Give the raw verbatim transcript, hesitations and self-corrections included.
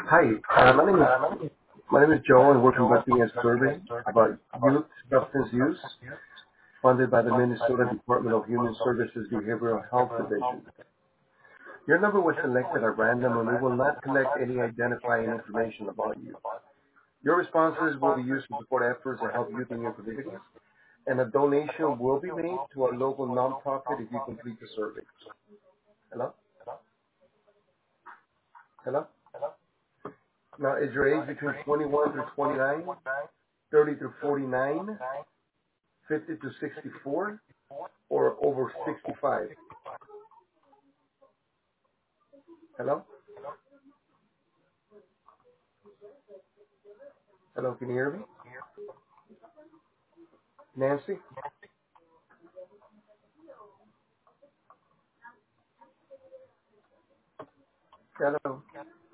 Hi, uh, my name is my name is Joe, and we're conducting a survey about youth substance use funded by the Minnesota Department of Human Services Behavioral Health Division. Your number was selected at random, and we will not collect any identifying information about you. Your responses will be used to support efforts to help youth in your communities, and a donation will be made to a local nonprofit if you complete the survey. Hello? Hello? Now, is your age between twenty-one through twenty-nine, thirty through forty-nine, fifty to sixty-four, or over sixty-five? Hello? Hello, can you hear me? Nancy? Hello?